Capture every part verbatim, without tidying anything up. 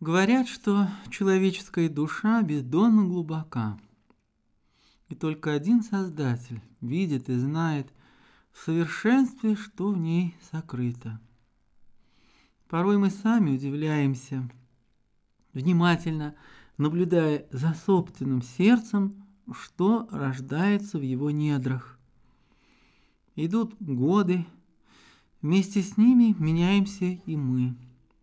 Говорят, что человеческая душа бездонно глубока, и только один Создатель видит и знает в совершенстве, что в ней сокрыто. Порой мы сами удивляемся, внимательно наблюдая за собственным сердцем, что рождается в его недрах. Идут годы, вместе с ними меняемся и мы.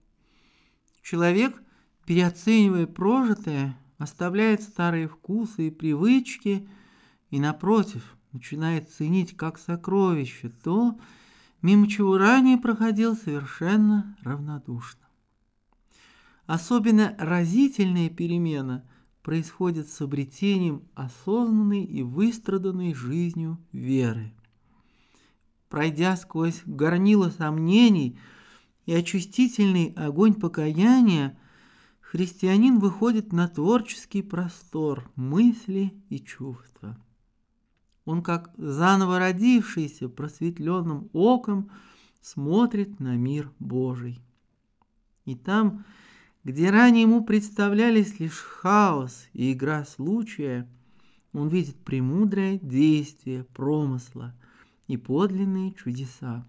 Человек, переоценивая прожитое, оставляет старые вкусы и привычки и, напротив, начинает ценить как сокровище то, мимо чего ранее проходил совершенно равнодушно. Особенно разительная перемена происходит с обретением осознанной и выстраданной жизнью веры. Пройдя сквозь горнило сомнений и очистительный огонь покаяния, христианин выходит на творческий простор мысли и чувства. Он, как заново родившийся просветленным оком, смотрит на мир Божий. И там, где ранее ему представлялись лишь хаос и игра случая, он видит премудрое действие промысла и подлинные чудеса.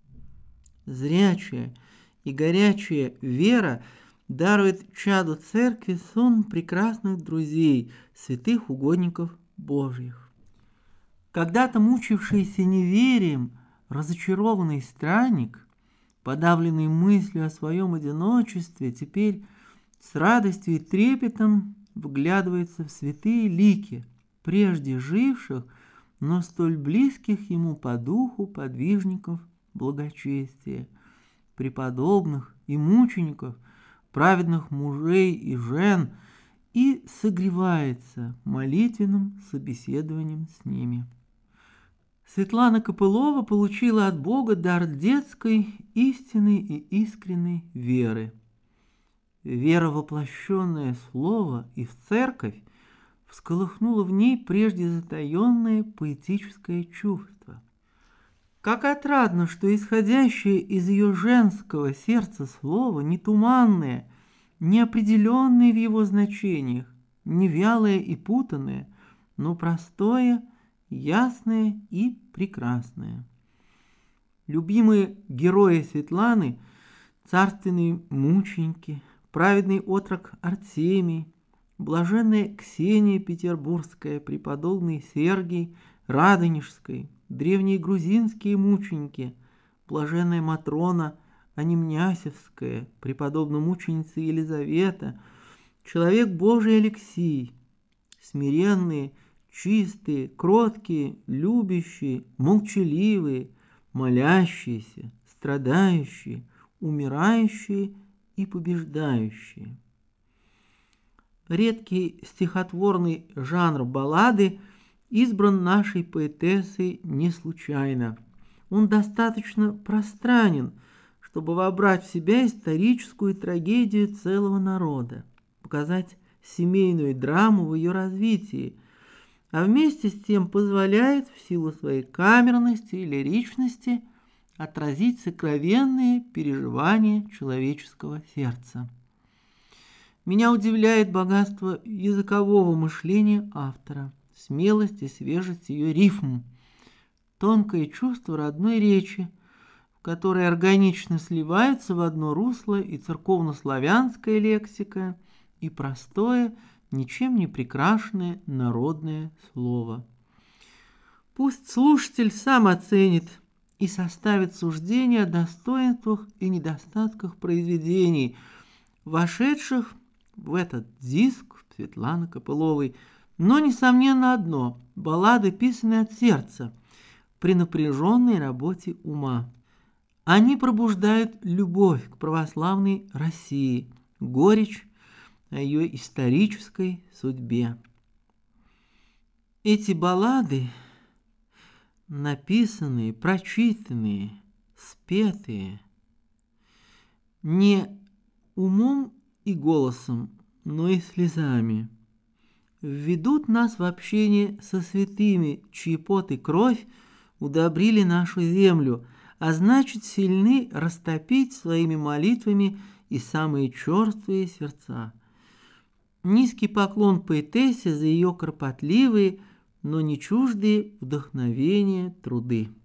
Зрячая и горячая вера дарует чаду церкви сон прекрасных друзей, святых угодников Божьих. Когда-то мучившийся неверием, разочарованный странник, подавленный мыслью о своем одиночестве, теперь с радостью и трепетом вглядывается в святые лики, прежде живших, но столь близких ему по духу подвижников благочестия, преподобных и мучеников, праведных мужей и жен, и согревается молитвенным собеседованием с ними. Светлана Копылова получила от Бога дар детской, истинной и искренней веры. Вера, воплощенная в Слово и в Церковь, всколыхнула в ней прежде затаенное поэтическое чувство. Как отрадно, что исходящее из ее женского сердца слово не туманное, не определенное в его значениях, не вялое и путанное, но простое, ясное и прекрасное. Любимые герои Светланы, царственные мученики, праведный отрок Артемий, блаженная Ксения Петербургская, преподобный Сергий Радонежской, древние грузинские мученики, блаженная Матрона Анимнясевская, преподобная мученица Елизавета, человек Божий Алексий, смиренные, чистые, кроткие, любящие, молчаливые, молящиеся, страдающие, умирающие и побеждающие. Редкий стихотворный жанр баллады избран нашей поэтессой не случайно. Он достаточно пространен, чтобы вобрать в себя историческую трагедию целого народа, показать семейную драму в ее развитии, а вместе с тем позволяет в силу своей камерности и лиричности отразить сокровенные переживания человеческого сердца. Меня удивляет богатство языкового мышления автора, смелость и свежесть ее рифм, тонкое чувство родной речи, в которой органично сливаются в одно русло и церковно-славянская лексика, и простое, ничем не прикрашенное народное слово. Пусть слушатель сам оценит и составит суждение о достоинствах и недостатках произведений, вошедших в этот диск Светланы Копыловой, но, несомненно, одно – баллады, писанные от сердца, при напряженной работе ума. Они пробуждают любовь к православной России, горечь о ее исторической судьбе. Эти баллады, написанные, прочитанные, спетые, не умом и голосом, но и слезами, введут нас в общение со святыми, чьи пот и кровь удобрили нашу землю, а значит, сильны растопить своими молитвами и самые черствые сердца. Низкий поклон поэтессе за ее кропотливые, но не чуждые вдохновения труды.